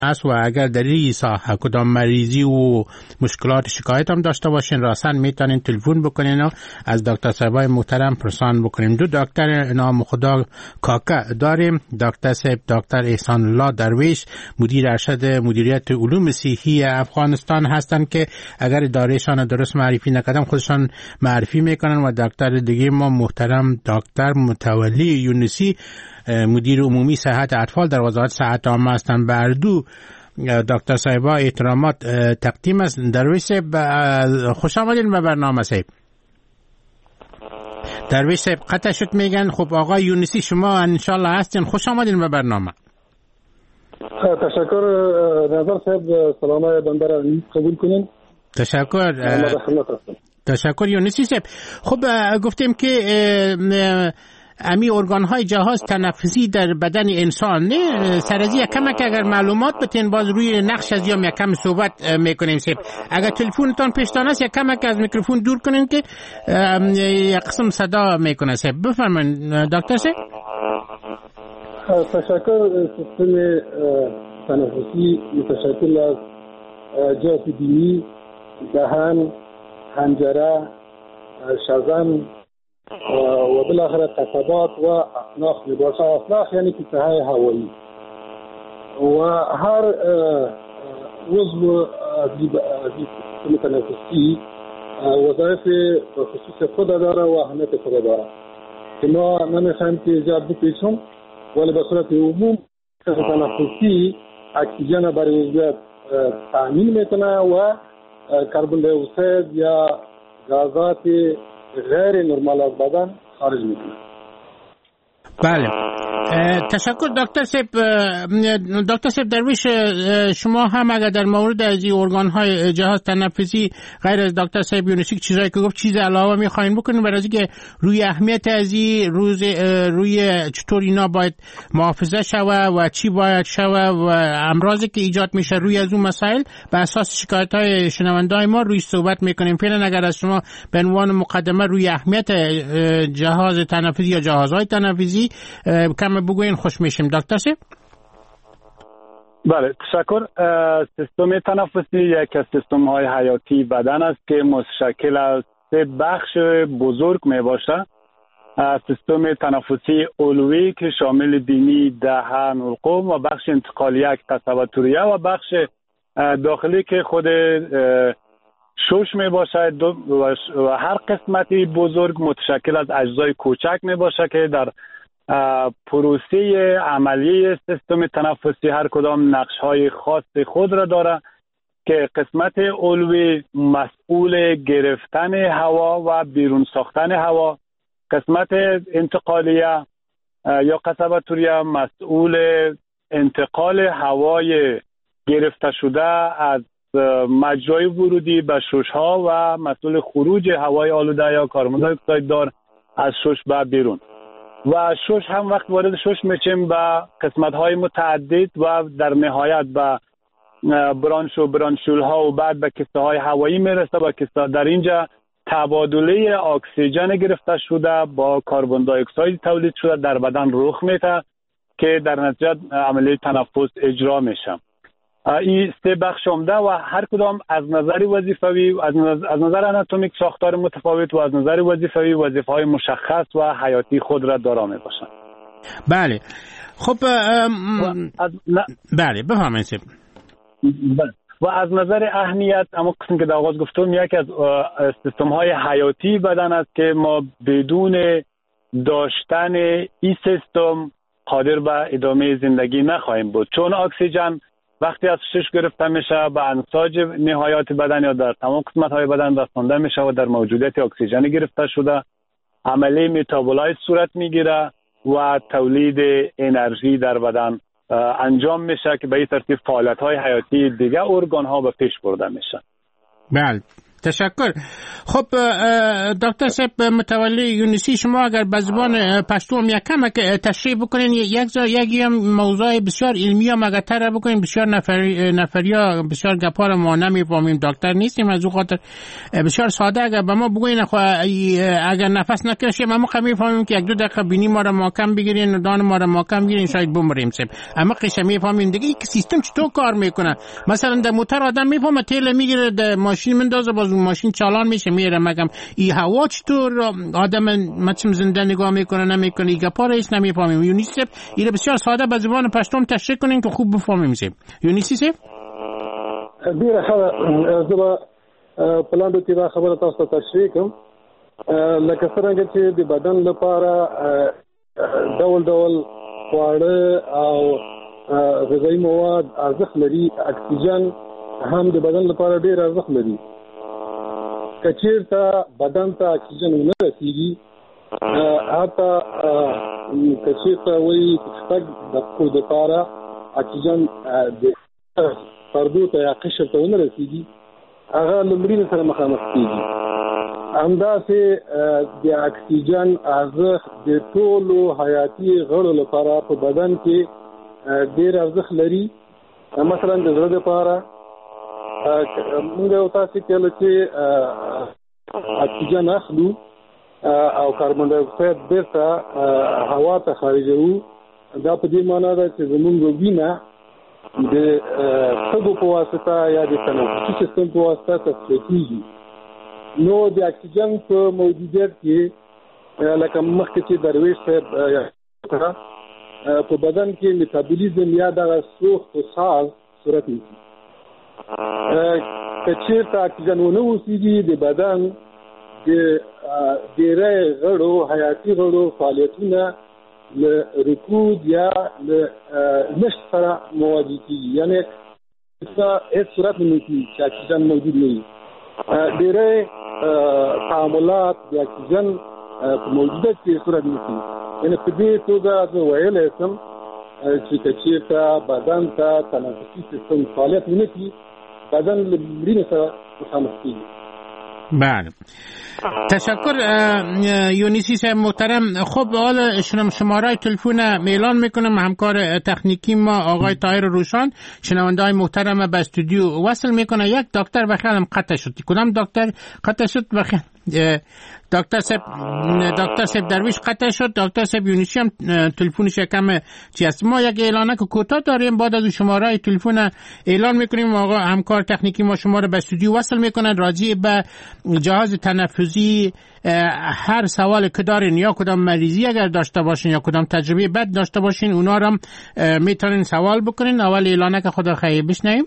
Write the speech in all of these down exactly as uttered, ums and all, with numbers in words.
است و اگر در این ساحه کدام مریضی و مشکلات شکایت هم داشته باشین راسن میتونین تلفن بکنین و از دکتر صاحبای محترم پرسان بکنیم. دو دکتر نام خدا کاکا داریم. دکتر صاحب دکتر احسان الله درویش مدیر ارشد مدیریت علوم صحی افغانستان هستند که اگر ادارهشان درست معرفی نکردم خودشان معرفی میکنن و دکتر دیگه ما محترم دکتر متولی یونسی مدیر عمومی صحت اطفال در وزارت صحت عامه هستند. بر دو دکتر صاحبا احترامات تقدیم است. درویش صاحب خوش آمدین به برنامه صاحب. درویش صاحب قطع شد میگن. خب آقای یونسی شما انشالله هستین، خوش آمدین به برنامه. تشکر نظر صاحب، سلامای بنده را قبول کنین. تشکر تشکر یونسی صاحب. خب گفتیم که امی ارگان های جهاز تنفسی در بدن انسان نه سرازی کمک اگر معلومات بتین باز روی نقش از یا کم صحبت میکنیم صاحب. اگر تلفنتون پیشتان است یا کمک از میکروفون دور کنین که یک قسم صدا میکنه صاحب. بفرمایید دکتر صاحب. تشکر. سیستم تنفسی متشکل از جهاز بینی، دهان، حنجره، شزن و بالاخره قصبات و اصناخ میباشه. اصناخ یعنی کیسه های هوایی و هر عضو از سیستم تنفسی وظایف خصوص خود داره و اهمیت خود داره که ما نمیخوایم که ایجاد بپیچیم، ولی به صورت عموم سیستم تنفسی اکسیژن برای عضویت تامین میکنه و کربن دی اکساید یا غازات غیر نرمال از بدن خارج میکنه. بله تشکر دکتر صاحب. دکتر صاحب درویش شما هم اگر در مورد از این ارگان های جهاز تنفسی غیر از دکتر صاحب یونسی چیزایی که گفت چیز علاوه میخواین بکنین برای اینکه روی اهمیت از این روز روی چطور اینا باید محافظه شوه و چی باید شوه و امراضی که ایجاد میشه روی از اون مسائل به اساس شکایت های شنوندای ما روی صحبت میکنیم. فعلا اگر از شما به عنوان مقدمه روی اهمیت جهاز تنفسی یا جهازهای تنفسی کم بگوین خوش میشیم دکتر صاحب. بله تشکر. سیستم تنفسی یک از سیستم های حیاتی بدن است که متشکل از سه بخش بزرگ می باشه. سیستم تنفسی علوی که شامل بینی، دهان، حلقوم و بخش انتقالیه که قصبه توریه و بخش داخلی که خود شش می باشه و هر قسمتی بزرگ متشکل از اجزای کوچک می باشه که در پروسه عملی سیستم تنفسی هر کدام نقش‌های خاص خود را داره که قسمت علوی مسئول گرفتن هوا و بیرون ساختن هوا، قسمت انتقالیه یا قصبه توریه مسئول انتقال هوای گرفته شده از مجرای ورودی به شش‌ها و مسئول خروج هوای آلوده یا کربن دی اکساید دار از شش به بیرون. و شش هم وقت وارد شش میشیم به قسمت‌های متعدد و در نهایت به برانش و برانشول ها و بعد به کیسه های هوایی میرسه. با کیسه در اینجا تبادله اکسیژن گرفته شده با کربن دی اکساید تولید شده در بدن رخ میده که در نتیجه عملیه تنفس اجرا میشه. این سه بخش عمده و هر کدام از نظر وظیفوی از نظر, از نظر آناتومیک ساختار متفاوت و از نظر وظیفوی وظیفه‌های مشخص و حیاتی خود را دارا میباشند. بله خب از... بله بفرمایید. و از نظر اهمیت اما قسم که در آغاز گفتم یکی از سیستم‌های حیاتی بدن است که ما بدون داشتن این سیستم قادر به ادامه زندگی نخواهیم بود، چون اکسیژن وقتی از شش گرفته میشه به انساج نهایات بدن یا در تمام قسمت‌های بدن رسانده میشه و در موجودیت اکسیژن گرفته شده عملیه متابولایز صورت میگیره و تولید انرژی در بدن انجام میشه که به این ترتیب فعالیت‌های حیاتی دیگه ارگان‌ها به پیش برده میشه. بله تشکر. خب دکتر صاحب متولی یونسی، شما اگر به زبان پشتو هم یک کم تشریح بکنین، یک یک موضوع بسیار علمی هم اگر تر بکنین، بسیار نفری نفریا بسیار گپا رو ما نمیفهمیم، دکتر نیستیم، از اون خاطر بسیار ساده اگر به ما بگوین اگر نفس نکشیم ما میفهمیم که یک دو دقیقه بینی ما رو محکم بگیرین و دان ما رو محکم بگیرین شاید بمریم سب. اما قشنگ میفهمیم دیگه که سیستم چطور کار میکنه. مثلا در موتور آدم میفهمه تیل میگیره در ماشین مندازه باز ماشین چالان میشه میره، مگم این هوا چطور آدم مچم زنده نگاه میکنه نمیکنه این گپا رو هیچ نمیفهمیم. یونیسف اینو بسیار ساده به زبان پشتون تشریح کنین که خوب بفهمیم. سب یونیسف ډیره ښه زه په لاندې کې دا خبره تاسو ته تشریح کوم. لکه څنګه چې د بدن لپاره ډول ډول خواړه او غذایي مواد ارزښت لري، اکسیجن هم د بدن لپاره ډیر ارزښت لري. که چېرته بدن ته اکسیجن ونه رسېږي، حتی که چېرته وایي شپږ دقیقو دپاره اکسیجن د پردو ته یا قشر ته ونه رسېږي، هغه له مړینې سره مخامخ کېږي. همداسې د اکسیجن ارزښت د ټولو حیاتي غړو لپاره په بدن کې ډېر ارزښت لري. مثلا د زړه دپاره موږ یو تاسې کله چې اکسیجن اخلو او کاربن ډای اکساید بیرته هوا ته خارجوو، دا په دې معنا ده چې زموږ وینه د سږو په واسطه یا د تنفسي سیستم په واسطه تصفیه کېږي. نو د اکسیجن په موجودیت کې لکه مخکې چې درویش صاحب په بدن کې میتابولیزم یا دغه سوخت و ساز صورت نیسي. که چېرته اکسیجن ونه اوسېږي، د بدن د ډېری غړو حیاتي غړو فعالیتونه له رکود یا له نشت سره مواجه کېږي، یعنې هېڅ صورت نه نیسي چې اکسیجن موجود نه وي. ډېری تعاملات د اکسیجن په موجودیت کې صورت نیسي. یعنې په دې توګه زه ویلی شم چې که چېرته بدن ته تنفسي سیستم فعالیت ونه کړي، بدن له مړینې سره مخامخ کېږي. بله تشکر یونیسی صاحب محترم. خب حالا شماره تلفن اعلان میکنم، همکار تکنیکی ما آقای طاهر روشان شنونده های محترم به استودیو وصل میکنه. یک دکتر بخیرم قطع شد. کدام دکتر قطع شد؟ بخیر دکتر صاحب دکتر صاحب درویش قطع شد. دکتر صاحب یونیسی هم تلفنش کم چی است. ما یک اعلانه که کوتاه داریم، بعد از شماره تلفن اعلان میکنیم. آقا همکار تکنیکی ما شما رو به استودیو وصل میکنن. راجع به جهاز تنفسی هر سوال که دارین یا کدام مریضی اگر داشته باشین یا کدام تجربه بد داشته باشین اونا رو میتونین سوال بکنین. اول اعلانه که خدا خیر بشنویم.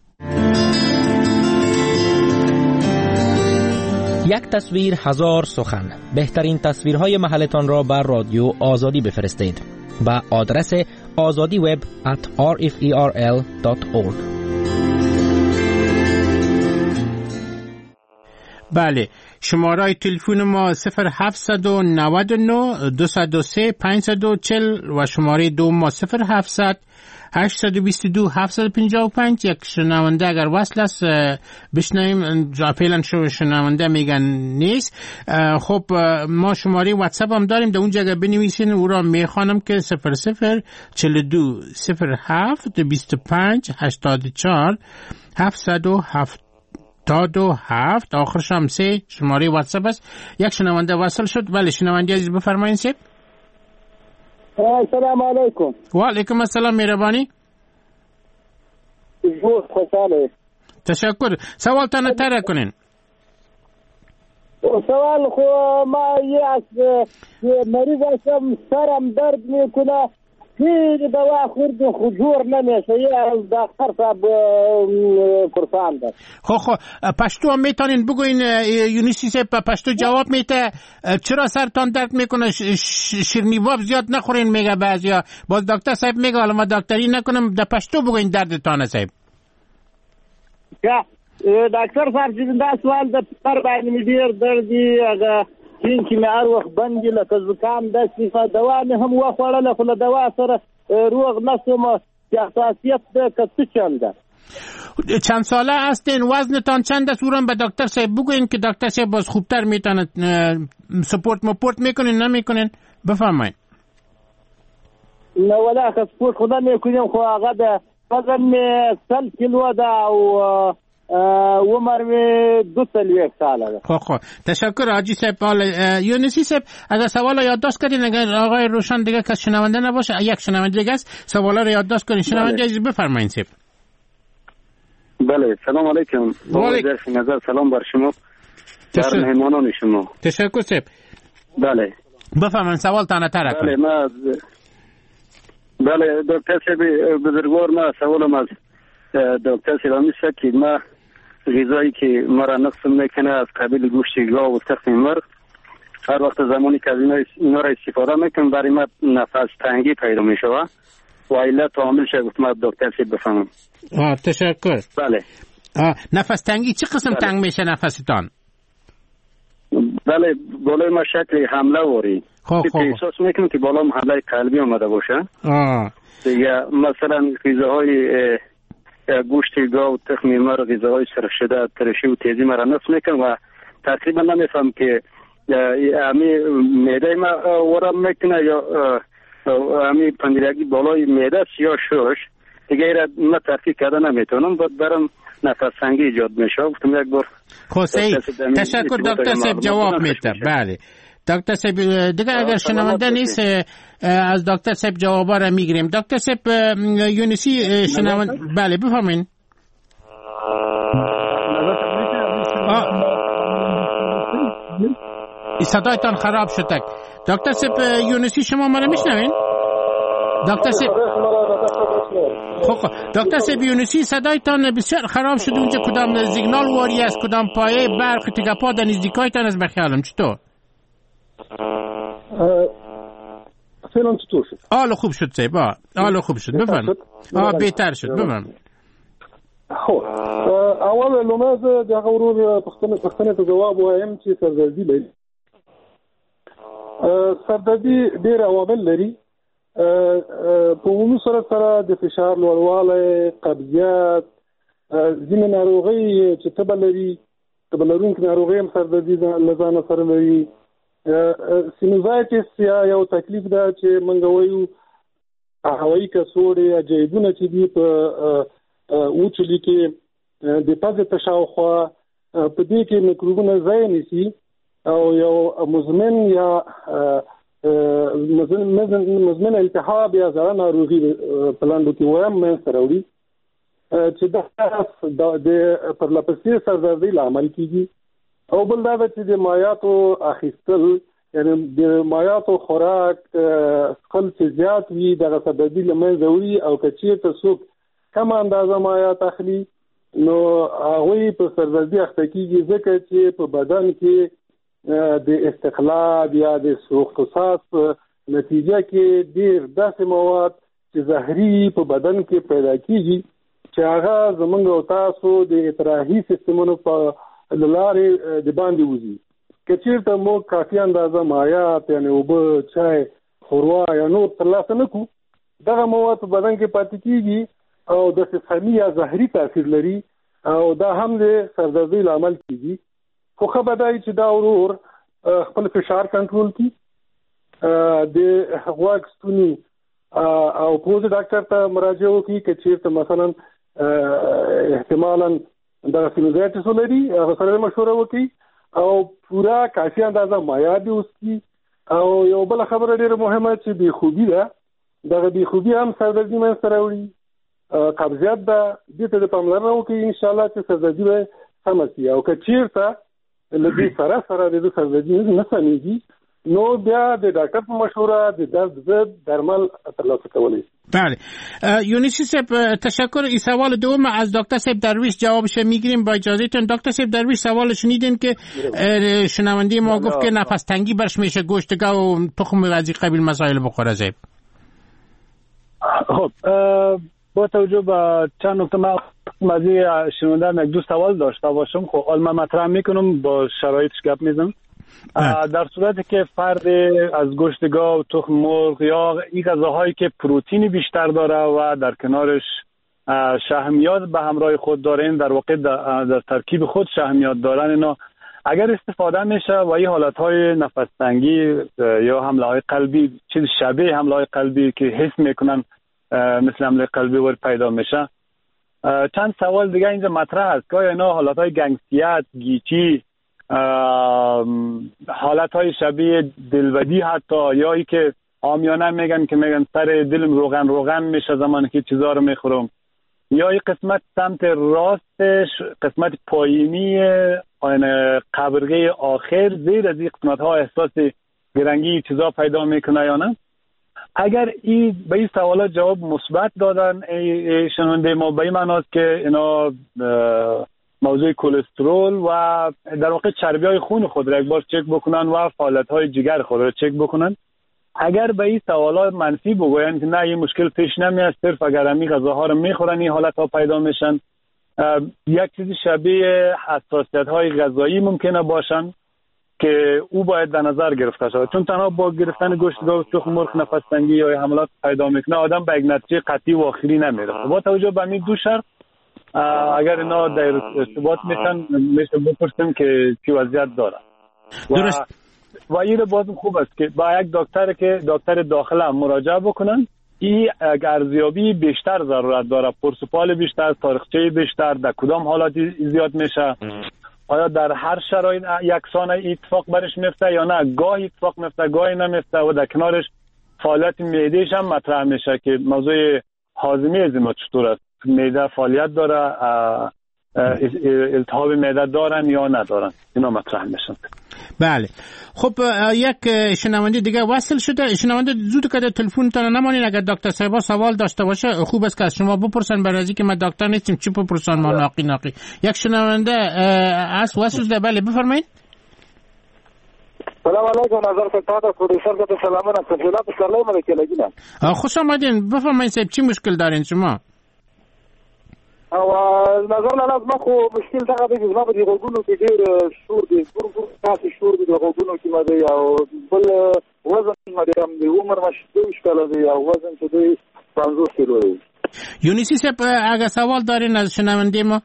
یک تصویر هزار سخن. بهترین تصویرهای محلتان را بر رادیو آزادی بفرستید به آدرس آزادی وب ات آر اف ای آر ال دات اورگ. بله شماره تلفن ما صفر هفت نه نه دو صفر سه پنج چهار صفر و شماره دو ما صفر هفت هشت دو دو هفت پنج پنج. یک شنونده اگر وصل است بشنویم، فعلا شو شنونده میگن نیست. خب ما شماره واتساپ هم داریم، در اون جگه بنویسین او را میخوانم که صفر صفر چهل و دو صفر هفت بیست و پنج هشتاد و چهار هفتصد و هفتاد و هفت آخرش هم سه شماره واتساپ است. یک شنونده وصل شد. بله شنونده عزیز بفرمایید. سه السلام علیکم. و علیکم السلام مهربانی. جوز خوشحاله. تشکر. سوال تا نتره کنین. سوال خو ما یک مریض هستم، سرم درد میکنه، هیچ دوا خورد خو جور نمیشه. یه دکتر صاحب پرسان ده. خو خو پشتو هم میتونین بگوین یونیسی صاحب پشتو جواب میته چرا سرتان درد میکنه؟ شیرنیواب زیاد نخورین میگه بعضیا. باز دکتر صاحب میگه حالا ما دکتری نکنم، در پشتو بگوین دردتان صاحب. یا دکتر صاحب چې دا سوال د پر باندې مې ډیر دردي، هغه چین چې مې هر وخت بندي لکه زکام داسې دوا مې هم وخوړله، خو له دوا سره روغ نه شوم. چې حساسیت ده که څه چل ده؟ چند ساله هستین؟ وزنتان چند است؟ اون به دکتر صاحب بگوین که دکتر صاحب باز خوبتر میتونه سپورت مپورت میکنین نمیکنین؟ بفرمایید. نه ولا که سپورت خدا میکنیم خو هغه ده وزن می سل کیلو ده او عمر می دو سال یک ساله ده. خب خب تشکر حاجی صاحب. یونسی صاحب اگر سوال یادداشت کردین، اگر آقای روشن دیگه کس شنونده نباشه، یک شنونده دیگه است، سوالا رو یادداشت کنین. شنونده عزیز بفرمایید صاحب. بله سلام علیکم. وعلیکم نظر سلام بر شما در مهمانان شما. تشکر صاحب. بله بفرمایید سوال تانه تر کنید. بله ما بله دکتر صاحب بزرگوار، ما سوالم از دکتر صاحب میشه که ما غذایی که مرا نقص میکنه از قبیل گوشت گاو و تخم مرغ، هر وقت زمانی که از اینا را استفاده میکنم برای ما نفس تنگی پیدا میشه و علت عامل شه. گفتم دکتر صاحب بفهمم. آه تشکر. بله. آه نفس تنگی چه قسم بله. تنگ میشه نفستان؟ بله بالای ما شکل حمله واری. خب خب. احساس میکنم که بالا حمله قلبی اومده باشه. آه. دیگه مثلا غذاهای گوشت گاو، تخم مرغ، غذاهای سرخ شده، ترشی و تیزی مرا نفس میکنم و تقریبا نمیفهم که امی معده ما ورم میکنه یا امی پندیرگی بالای معده است یا شش. دیگه ایرا ما تحقیق کرده نمیتونم، باید برم نفس تنگی ایجاد میشه. گفتم یک بار خب صحیح. تشکر دکتر صاحب جواب میده. بله دکتر صاحب دیگه اگر شنونده نیست از دکتر صاحب جوابا را میگیریم. دکتر صاحب یونسی شنونده. بله بفرمایید. صدایتان خراب شد. دکتر صاحب یونسی شما ما را میشنوین؟ دکتر صاحب خب خب دکتر صاحب یونسی صدایتان بسیار خراب شد. اونجا کدام سیگنال واری است، کدام پایه برق تکپا در نزدیکایتان است بخیالم چطور؟ فعلا چطور شد؟ حالا خوب شد صاحب. حالا خوب شد. بفرمایید. آه بهتر شد. بفرمایید. خب اول لوماز دغه ورور پښتنه پښتنه ته جواب وایم چې سردردي لري. سردردي ډېر عوامل لري. په عمومي صورت سره د فشار لوړوالی، قبضیت، ځینې ناروغۍ چې تبه لري، تبه لرونکې ناروغۍ هم سردردي له ځانه سره لري. سینوزایټس یا یو تکلیف ده چې موږ وایو هوایي کڅوړې یا جیبونه چې دي په وچلي کې د پزې په شاوخوا په دې کې میکروبونه ځای نیسي او یو مزمن یا مزمن التهاب یا زړه ناروغي په لاندې کې وایم منځته راوړي چې دا د پرلپسې سردردۍ لامل کیږي. او بل دا چې د مایعاتو اخیستل، یعنی د مایعاتو خوراک څښل چې زیات وي دغه سردردي له منځه وړي. او که چېرته څوک کم اندازه مایعات اخلي نو هغوی په سردردي اخته کیږي، ځکه چې په بدن کې د استخلاص یا د سوختوساز په نتیجه کې ډېر داسې مواد چې زهري په بدن کې پیدا کیږي چې هغه زموږ او تاسو د اطراحي سیستمونو په لارې د باندې وځي. که چېرته موږ کافي اندازه مایعات یعنې اوبه، چای، ښوروا یا نور ترلاسه نه کړو، دغه مواد په بدن کې پاتې کیږي او د سقمي یا زهري تاثیر لري او دا هم د سردردۍ لامل کیږي. خو ښه به دا وي چې دا ورور خپل فشار کنټرول کړي، د غوږ ستوني او پوزې ډاکټر ته مراجعه وکړي. که چېرته مثلا احتمالاً دغه سینوزایټس ولري هغه سره مشوره وکړي او پوره کافي اندازه مایعات وڅښي. او یو بله خبره ډېره مهمه چې بېخوبي ده، دغه بېخوبي هم سردردي منځته راوړي. قبضیت ده، دې ته د پاملرنه وکړي انشاءالله چې سردردي به سمه شي. او که چېرته له دې سره سره د سردردي نه سمېږي نو بیا د ډاکټر په مشوره د درد ضد درمل ترلاسه کولی شي. بله یونسی صاحب تشکر. این سوال دوم از دکتر صاحب درویش جوابش میگیریم با اجازهتون. دکتر صاحب درویش سوال شنیدین که شنونده ما گفت که نفس تنگی برش میشه گوشت گاو و تخم از این قبیل مسائل بخوره. صاحب خب با توجه به چند نکته ما مزی شنونده یک دو سوال داشته باشم. خب حالا من مطرح میکنم با شرایطش گپ میزنم. در صورتی که فرد از گوشت گاو، تخم مرغ یا این غذاهایی که پروتئین بیشتر داره و در کنارش شحمیات به همراه خود دارن، در واقع در, در ترکیب خود شحمیات دارن، اینا اگر استفاده میشه و این حالتهای نفس تنگی یا حمله های قلبی، چیز شبیه حمله های قلبی که حس میکنن مثل حمله قلبی ور پیدا میشه. چند سوال دیگه اینجا مطرح است که اینا حالتهای گنگسیت، گیچی، حالتهای شبیه دلبدی حتی، یا ای که عامیانه میگن که میگن سر دلم روغن روغن میشه زمانی که چیزا رو میخورم، یا این قسمت سمت راستش، قسمت پایینی قبرگه آخر زیر از این قسمت ها احساس گرنگی چیزا پیدا میکنه یا نه؟ اگر این به این سوالات جواب مثبت دادن شنونده ما، به این معناست که اینا موضوع کلسترول و در واقع چربی های خون خود را یک بار چک بکنن و فعالیت های جگر خود را چک بکنن. اگر به این سوالات منفی بگوین که نه این مشکل پیش نمیاد، صرف اگر همین غذاها رو میخورن این حالت ها پیدا میشن، یک چیزی شبیه حساسیت های غذایی ممکنه باشن که او باید در نظر گرفته شود، چون تنها با گرفتن گوشت گاو و تخم مرغ نفس تنگی یا حملات پیدا میکنه آدم به یک نتیجه قطعی و آخری نمیرسه. با توجه به این دو شرط اگر اینا در ارتباط میشن میشه بپرسیم که چی وضعیت داره. درست. و این باز خوب است که با یک دکتر که دکتر داخله هم مراجعه بکنن. این ارزیابی بیشتر ضرورت داره، پرسپال بیشتر، تاریخچه بیشتر، در کدام حالاتی زیاد میشه، آیا در هر شرایط یکسان اتفاق برش میفته یا نه، گاهی اتفاق میفته گاهی نمیفته، و در کنارش فعالیت معدهش هم مطرح میشه که موضوع هاضمه از ما چطور است، معده فعالیت داره، التهاب معده دارن یا ندارن، اینا مطرح میشن. بله. خب یک شنونده دیگه وصل شده. شنونده زود که تلفن تان نمانین، اگر دکتر صاحب سوال داشته باشه خوب است که از شما بپرسن، برای اینکه ما دکتر نیستیم چی بپرسن ما ناقی ناقی. یک شنونده از وصل شده. بله بفرمایید. سلام علیکم، نظر فتاده پروفسور که سلامونه تفصیلات سلام علیکم لگینا. خوش آمدین. بفرمایید صاحب چی مشکل دارین شما؟ او نظر له لازم خو مشکل دغه دی چې ما په دې غوګونو کې ډېر شور دی، ګور ګور تاسو شور دی د غوګونو کې ما دی، او بل وزن ما دی، هم دی عمر ما شته کاله دی، او وزن چې دی پنځوس کیلو دی. یونسی صاحب اگه سوال دارین از شنونده ما؟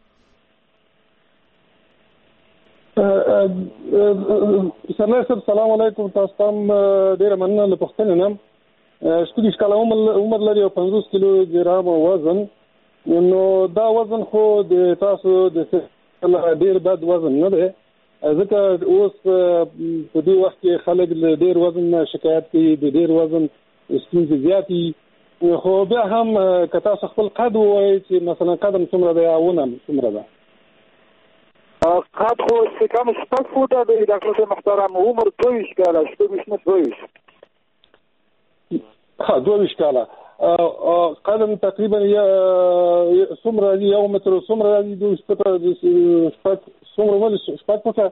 سلام صاحب سلام علیکم، تاسو ته ډېر مننه له پوښتنې نه. شپږ کاله عمر لري او پنځوس کیلو ګرام وزن، نو دا وزن خو د تاسو د ډیر بد وزن نه دی، ځکه اوس په دې وخت کې خلک له ډیر وزن نه شکایت کوي، د ډیر وزن ستونزې زیاتې، خو بیا هم که تاسو خپل قد ووایئ چې مثلا قدم څومره دی او ونه څومره ده؟ قد خو چې کم شپږ فوټه دی ډاکټر صاحب محترم، عمر دوه ویشت کاله، شپږ ویشت نه دوه ویشت. ها دوه ویشت کاله. قدم تقریبا څومره دی؟ یو متر څومره دی؟ دوه شپږ څومره ولې شپږ فوټه؟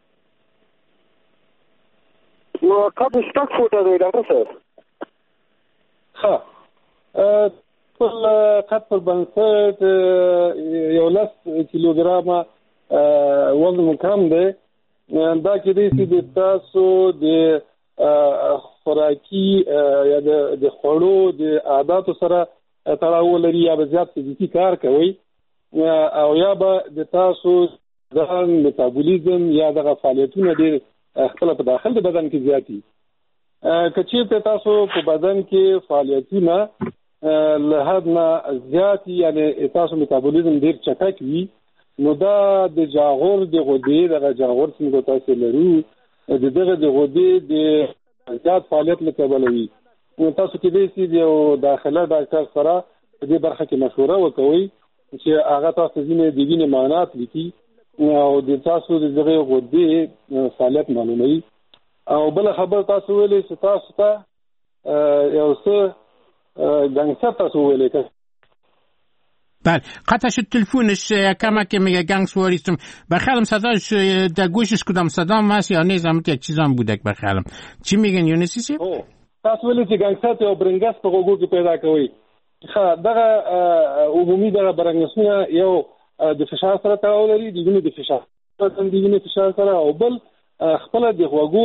قد شپږ فوټه دی ډاکټر صاحب. ښه، خپل قد پر بنسټ یو لس کیلوګرامه وزن کم دی. دا کېدای شي د تاسو د خوراکي یا د خوړو د عاداتو سره تړاو لري، یا به زیات فزیکي کار کوي، او یا به د تاسو د میتابولیزم یا دغه فعالیتونه ډېر خپله په داخل د بدن کې زیاتي. که چېرته تاسو په بدن کې فعالیتونه له حد نه زیاتي، یعنې تاسو میتابولیزم ډېر چټک وي، نو دا د جاغور د غدې، دغه جاغور څنګه تاسو لرو، د دغه د غدې د زیات فعالیت له کبله وي. نو تاسو کېدای شي د یو داخله ډاکټر سره په دې برخه کې مشوره وکوئ چې هغه تاسو ځینې د وینې معاینات لیکي او د تاسو د دغه غدې فعالیت معلوموي. او بله خبر تاسو ویلې چې تاسو ته یو څه گنگسر تاسو ویلې که بله قطع شد تلفونش کما که میگه گنگس واریستم بخیالم صداش در گوشش کدام صدام هست یا نیز همت یک چیزان بودک بخیالم. چی میگن یونسی سی؟ تاسو ویلې چې گنگسر یا برنگس په غوږو کې پیدا کوي. دغه عمومي دغه برنگسونه یو د فشار سره تړاو لري، د وینې د فشار د وینې فشار سره، او بل خپل د غوږو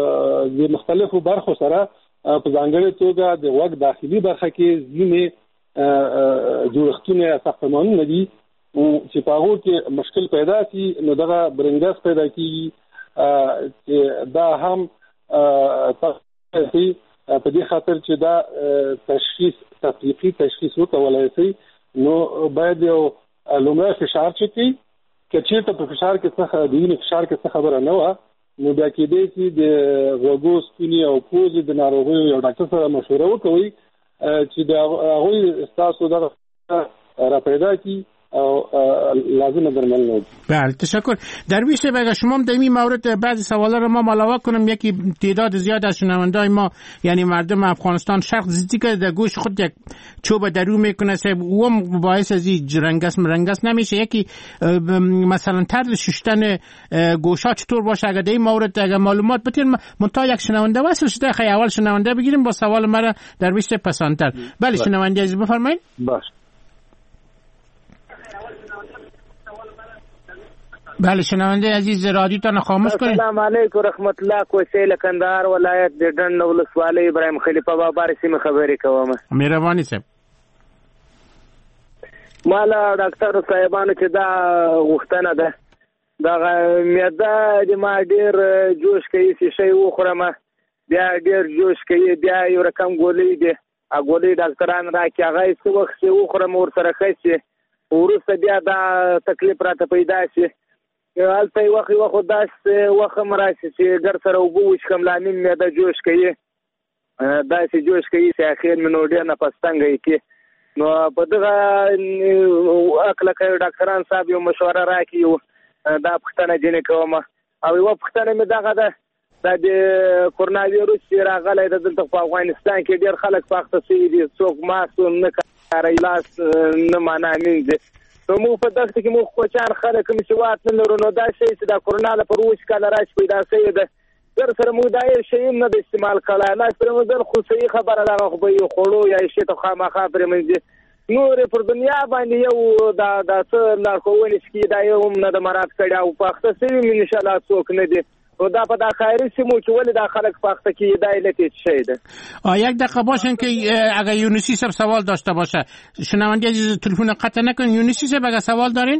د مختلفو برخو سره په ځانګړې توګه د غوږ داخلي برخه کې ځینې جوړښتونه ساختمانونه دي چې په هغو کې مشکل پیدا شي نو دغه برنګس پیدا کیږي چې دا هم تاسو په دې خاطر چې دا تشخیص تطبیقي تشخیص وکولای شي نو باید یو لومړی فشار چکی چې چیرته په فشار کې څه د وینې فشار کې څه خبره نه و نو بیا کېدای شي د غوږو ستوني او پوزې د ناروغیو یو ډاکټر سره مشوره وکوي چې د هغوی ستاسو دغه را پیدا کړي او لازم درمل نو. بله تشکر. درویش صاحب اگر شما در این مورد بعضی سوالا رو ما علاوه کنم، یکی تعداد زیاد از شنوندای ما یعنی مردم افغانستان شرق زیدی که در گوش خود یک چوب درو میکنه صاحب و باعث از این رنگس مرنگس نمیشه. یکی مثلا طرز ششتن گوشا چطور باشه؟ اگر در این مورد اگر معلومات بتین منتها یک شنونده وصل شده خیلی اول شنونده بگیریم با سوال مرا درویش صاحب پسندتر. بله شنونده عزیز بفرمایید. باشه. بله شنونده عزیز رادیو تا خاموش کنید. السلام علیکم رحمت الله. کوسیل کندهار ولایت د ډنډ ولسوالۍ ابراهیم خلیفه بابا رسمي خبرې کوم. مهرباني صاحب. مالا ډاکټر صاحبانو چې دا غوښتنه ده دا معده د ما ډیر جوش کوي چې شی وخورم بیا ډیر جوش کوي بیا یو رقم ګولۍ دي ا ګولۍ ډاکټران راکې هغه څه وخت وخورم ورسره خسي ورسته بیا دا تکلیف راته پیدا شي. البته وخت وخت داس وخت مراشي چې ګر سره وګو چې کوم لامین مې د جوش کوي دا چې جوش کوي چې اخر منو ډیر نه پستنګي کې نو په دغه اکل کوي ډاکټران صاحب یو مشوره راکې دا پښتنه جن کوم او یو پښتنه مې دغه ده د کورونا وایروس چې راغلی د دلته په افغانستان کې ډیر خلک پاخته شوي دي څوک ماسک نه کوي لاس نه معنی دي نو موږ په دغه کې موږ کوچان خلک کوم چې وات نه لرو نو دا شی چې د کورونا لپاره وښ کال راځي پیدا شوی ده در سره موږ دا یو شی نه د استعمال کړه نه سره موږ د خصوصي خبره دا خو به خورو یا شی ته خامخا پرې منځي نور پر دنیا باندې یو دا د څه لارښوونې چې دا یو نه د مراد کړه او پخته سوي ان شاء الله څوک نه دي و دا په داخلي سیمو کې ولې د خلک پخته کې دا علت شي ده. یک دقیقه باشن که اگر یونسی صاحب سوال داشته باشه شنونده عزیز تلفن قطع نکن. یونسی صاحب اگر سوال دارین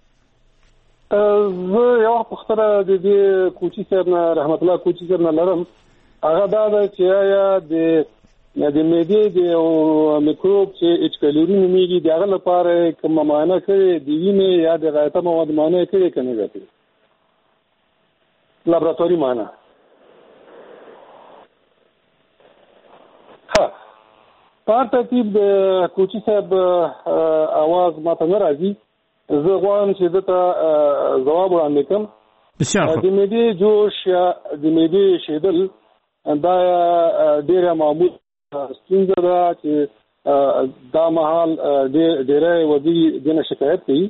زه یو پختره د دې کوچی صاحب نه رحمت الله کوچی صاحب نه لرم هغه دا ده چې یا د د معدې د میکروب چې اچ کالوري نومیږي دغه لپاره کوم معاینه کړي دی وینې یا د غایطه مواد معاینه کړي کنه غوښتي لابراتوری معاینه. ها په ترتیب د کوچی صاحب आवाज ماته نه راځي زه غواړم چې دته جواب وړاندې کړم. د معدې جوش یا د معدې شیدل دا ډیره معمول ستونزه ده چې دا مهال ډیره ودی دنه شکایت کوي.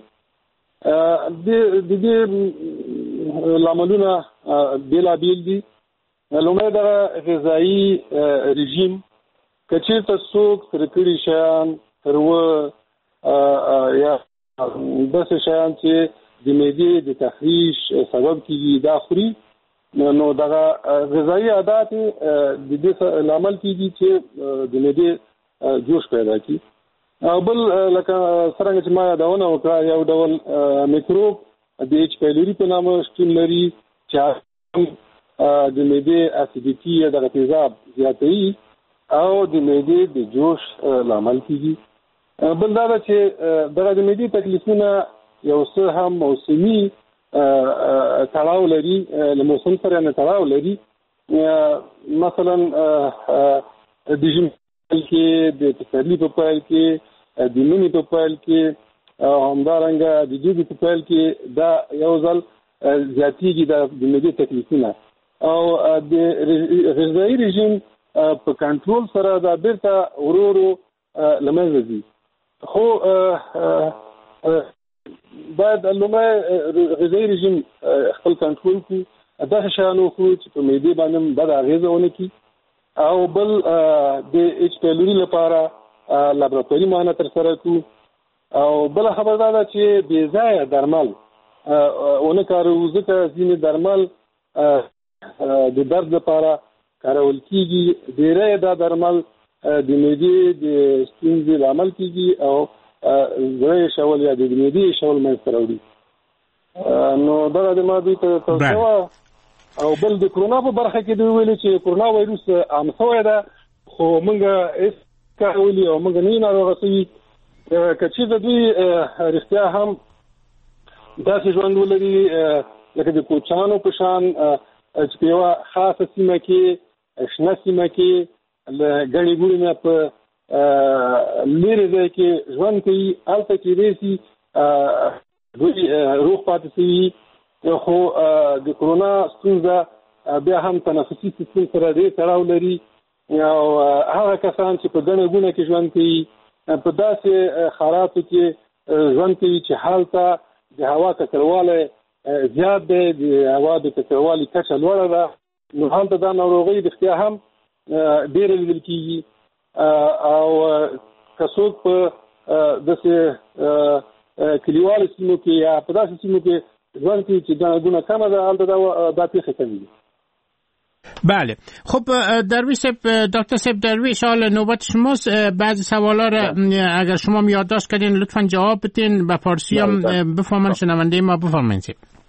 د دې لاملونه بیلابیل دي. لومړی د غذایی رژیم کچې ته څوک ترکړي شیان ترو یا داسې شیان چې د معدې د تخریش سبب کیږي دا خوري نو دغه غذایی عادت د دې لامل کیږي چې د معدې جوش پیدا کی. او بل لکه څنګه چې ما یادونه وکړه یو ډول میکروب د ایچ پایلوري په نامه شتون لري چې د معدې اسیدیټي یا د تیزاب زیاتوي او د معدې د جوش لامل کیږي. بل دا چې دغه د معدې تکلیفونه یو څه هم موسمي تړاو لري له موسم سره نه تړاو لري. مثلا د ژمي کې د پسرلي په پیل کې د مني په پیل کې همدارنګه د دوبي په پیل کې دا یو ځل زیاتېږي د معدې تکلیفونه او د غذایي رژیم په کنټرول سره دا بیرته ورو ورو له منځه ځي. خو باید لومړی غذایي رژیم خپل کنټرول کړو داسې شیان وخورو چې په معدې باندې بد اغېزه ونه کړي او بل د ایچ پایلوري لپاره لابراتواري معاینه ترسره کړو او بله خبره دا ده چې بې ځایه درمل ونه کاروو ځکه ځینې درمل د درد لپاره کارول کېږي. ډېری دا درمل د معدې د ستونزې لامل کیږي او زړه شول یا د معدې شول منځته راوړي. نو دا د ماده ته توسعه او بل د کرونا په برخه کې دوی ویلي چې کرونا وایروس عام شوی ده خو موږ هیڅ کارولي او موږ نه ناروغه شوي. که چېرته دوی رښتیا هم داسې ژوند ولري لکه د کوچیانو په شان چې په یوه خاصه سیمه کې شنه سیمه کې له ګڼې ګوڼې نه په لرې ځای کې ژوند کوي هلته کېدای شي دوی روغ پاتې شوي. خو د کرونا ستونزه بیا هم تنفسي سیستم سره ډېر تړاو لري او هغه کسان چې په ګڼه ګوڼه کې ژوند کوي په داسې خاراتو کې ژوند کوي چې هلته د هوا ککړوالی زیات دی، د هوا د ککړوالي کچه لوړه ده، نو هلته دا ناروغۍ رښتیا هم ډېره لیدل کېږي. او که څوک په داسې کلیوالو سیمو کې یا په داسې سیمو کې ژوند کوي چې ګڼه ګوڼه کمه ده هلته دا پېښې کمېږي. بله خب درویش صاحب، دکتر صاحب درویش، حالا نوبت شماست. بعضی سوالا را اگر شما یادداشت کردین لطفا جواب بدین، به فارسی هم بفهمن شنونده ما. بفرمایید.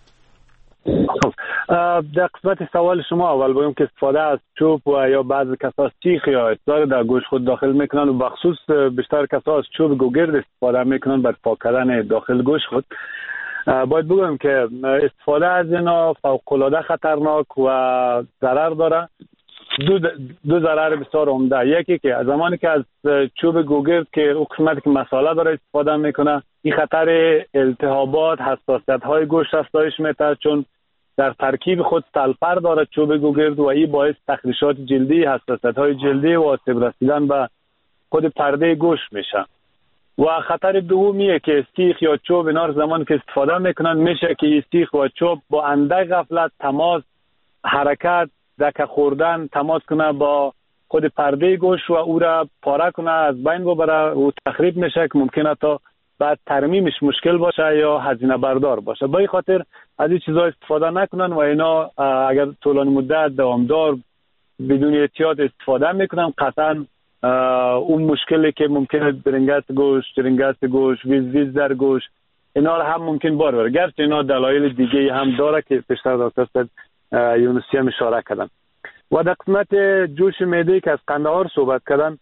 خب در قسمت سوال شما اول بایم که استفاده از چوب و یا بعضی کسا سیخ یا اتزار در گوشت خود داخل میکنن و بخصوص بیشتر کسا از چوب گوگرد استفاده میکنن برای پاک کردن داخل گوشت خود. باید بگویم که استفاده از اینا فوق‌العاده خطرناک و ضرر داره. دو دو ضرر بسیار عمده. یکی که زمانی که از چوب گوگرد که او قسمتی که مساله داره استفاده میکنه، این خطر التهابات، حساسیت های گوشت افزایش میده، چون در ترکیب خود سلفر داره چوب گوگرد و این باعث تخریشات جلدی، حساسیت های جلدی و آسیب رسیدن به خود پرده گوشت میشه. و خطر دومیه که سیخ یا چوب اینا زمان که استفاده میکنن میشه که سیخ و چوب با اندک غفلت تماس، حرکت، دکه خوردن تماس کنه با خود پرده گوشت و او را پاره کنه، از بین ببره و تخریب میشه که ممکنه تا بعد ترمیمش مشکل باشه یا هزینه بردار باشه. با این خاطر از این چیزا استفاده نکنن و اینا اگر طولانی مدت دوامدار بدون احتیاط استفاده میکنن قطعا اون مشکلی که ممکنه برنگست گوشت، درنگست گوشت، ویز ویز در گوشت اینا رو هم ممکن بار بره. گرچه اینا دلایل دیگه هم داره که پیشتر دکتر یونسی هم اشاره کردن. و در قسمت جوش معده که از قندهار صحبت کردن،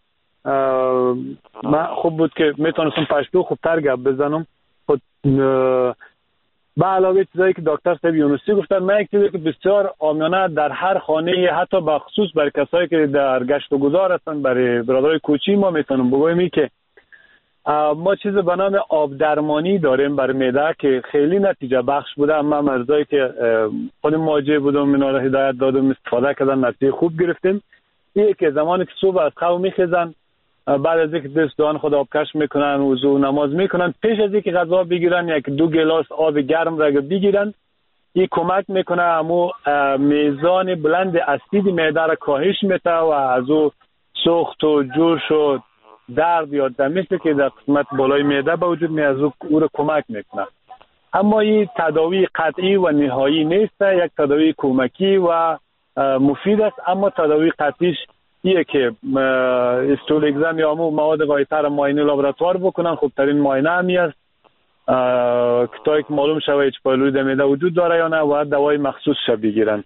من خوب بود که میتونستم پشتو خوبتر گپ بزنم. خود به علاوه چیزایی که دکتر صاحب یونسی گفتن، من یک چیزی که بسیار عامیانه در هر خانه حتی به خصوص برای کسایی که در گشت و گذار هستن، برای برادرای کوچی ما میتونم بگویم که ما چیز به نام آب درمانی داریم برای معده که خیلی نتیجه بخش بوده. اما مرزایی که خود مواجه بودم اینا را هدایت دادم استفاده کردن، نتیجه خوب گرفتیم. این که زمانی که صبح از خواب میخیزن، بعد از اینکه دست دهان خود آبکش میکنن، وضو نماز میکنن، پیش از اینکه غذا بگیرن یک دو گلاس آب گرم را بگیرن، این کمک میکنه امو میزان بلند اسید معده را کاهش میده و از او سوخت و جوش و درد یا دمیسته که در قسمت بالای معده به وجود میاد از او را کمک میکنه. اما این تداوی قطعی و نهایی نیست، یک تداوی کمکی و مفید است. اما تداوی قطعیش ایه که استول اگزم یا همون مواد غایطه را معاینه لابراتوار بکنن، خوبترین معاینه همی است که تا یک معلوم شوه اچ پایلوری در معده وجود داره یا نه و دوای مخصوص شب بگیرن.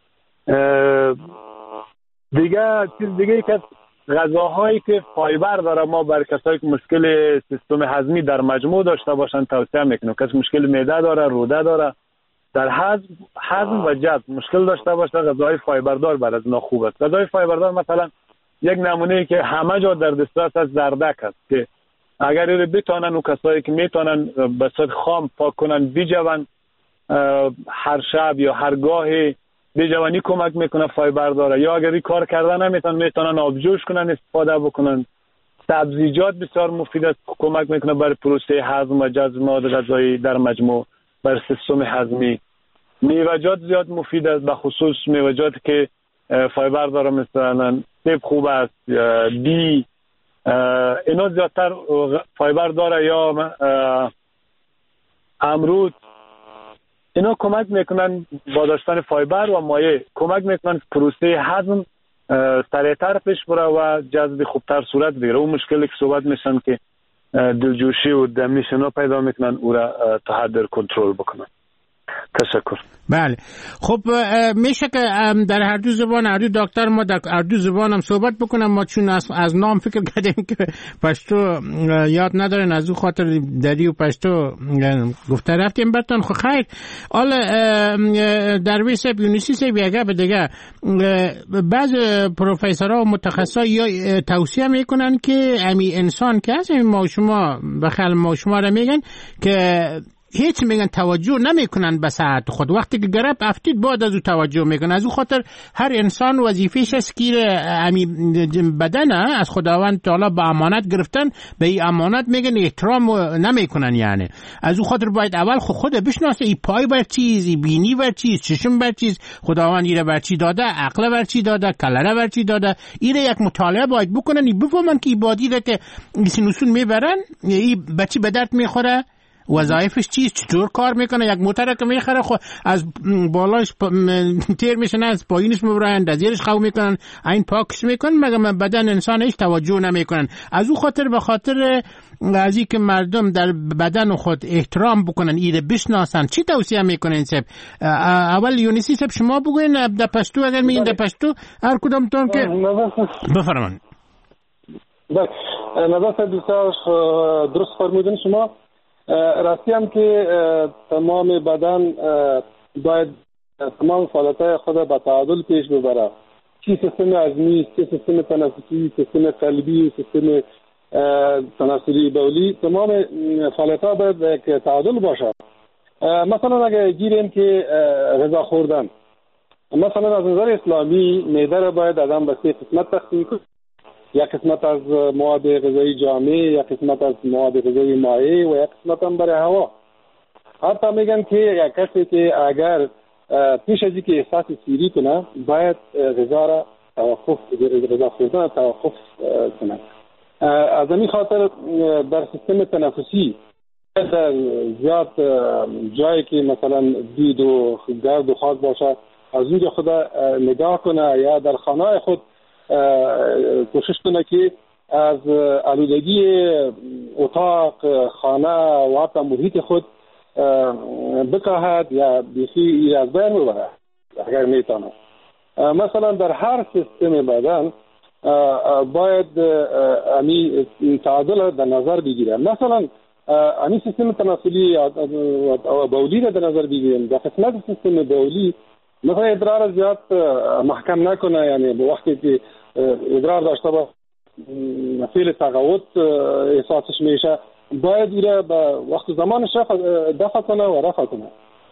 دیگه چیز دیگه ای که غذاهایی که فایبر داره ما برای کسایی که مشکل سیستم هضمی در مجموع داشته باشن توصیه میکنم. کسی مشکل معده داره، روده داره، در هضم هضم و جذب مشکل داشته باشه، غذاهای فایبردار برای از خوب است. غذاهای فایبردار مثلا یک نمونه که همه جا در دسترس از زردک است که اگر رو بتونن و کسایی که میتونن به صورت خام پاک کنن بیجوان هر شب یا هر گاهی بیجوانی کمک میکنه، فایبر داره. یا اگر این کار کردن نمیتونن میتونن آبجوش کنن، استفاده بکنن. سبزیجات بسیار مفید است، کمک میکنه برای پروسه هضم و جذب مواد غذایی در مجموع بر سیستم هضمی. میوه‌جات زیاد مفید است، به خصوص میوه‌جاتی که فایبر داره مثلا سیب خوب است، دی اینا زیادتر فایبر داره یا امرود. اینا کمک میکنن با داشتن فایبر و مایع کمک میکنن پروسه هضم سریعتر پیش بره و جذب خوبتر صورت بگیره. اون مشکلی که صحبت میشن که دلجوشی و دمیشن پیدا میکنن او را تا حد کنترل بکنن. تشکر. بله خب میشه که در هر دو زبان هر دو دکتر ما در هر دو زبان هم صحبت بکنم. ما چون از, از نام فکر کردیم که پشتو یاد ندارن از او خاطر دری و پشتو گفته رفتیم برتون. خب خیر حالا درویش صاحب یونسی صاحب اگر به دیگه بعض پروفسورها و متخصصا یا توصیه میکنن که امی انسان که هست ما شما بخل ما شما را میگن که هیچ میگن توجه نمیکنن به صحت خود. وقتی که گرب افتید بعد از او توجه میکنن. از او خاطر هر انسان وظیفه‌ش است که امی بدن از خداوند تعالی به امانت گرفتن، به این امانت میگن احترام نمیکنن. یعنی از او خاطر باید اول خود خود بشناسه ای پای بر چیز، ای بینی بر چیز، چشم بر چیز، خداوند ایره بر چی داده، عقل بر چی داده، کلره بر چی داده. ایره یک مطالعه باید بکنن، ای بفهمن که ای بادی را که سینوسون میبرن ای بچی به درد میخوره، وظایفش چیست، چطور کار میکنه. یک موتر که میخره خو از بالاش تیر میشن، از پایینش میبرن، از زیرش خو میکنن، این پاکش میکنن، مگه بدن انسان هیچ توجه نمیکنن. از او خاطر به خاطر از اینکه مردم در بدن خود احترام بکنن، ایره بشناسن، چی توصیه میکنین صاحب؟ اول یونسی صاحب شما بگوین در پشتو، اگر میگین در پشتو هر کدامتون که بفرمایید. بله نظر صاحب بسیار درست فرمودین شما. راستی هم که تمام بدن باید تمام فعالیت‌های خود به تعادل پیش ببره. چی سیستم هضمی، چی سیستم تنفسی، سیستم قلبی، سیستم تناسلی بولی، تمام فعالیت‌ها باید که تعادل باشه. مثلا اگه گیریم که غذا خوردن، مثلا از نظر اسلامی معده را باید آدم به سه قسمت تقسیم کنه. یک قسمت از مواد غذایی جامع، یک قسمت از مواد غذایی مایع و یک قسمت هم برای هوا. حتی میگن که یک کسی که اگر پیش از اینکه احساس سیری کنه باید غذا را توقف غذا خوردن توقف کنه. از این خاطر در سیستم تنفسی زیاد جایی که مثلا دود و گرد و خاک باشه از اونجا خود نگاه کنه یا در خانه خود کوشش کنه که از آلودگی اتاق، خانه و حتی محیط خود بکاهد یا بیخی از بین ببره اگر میتونه. مثلا در هر سیستم بدن باید امی تعادل در نظر بگیره. مثلا امی سیستم تناسلی و بولی را در نظر بگیریم. در قسمت سیستم بولی مثلا ادرار زیاد محکم نکنه، یعنی به وقتی که ادرار داشته با فعل تقاعد احساسش میشه باید ایره به وقت زمانش دفع کنه و رفع کنه.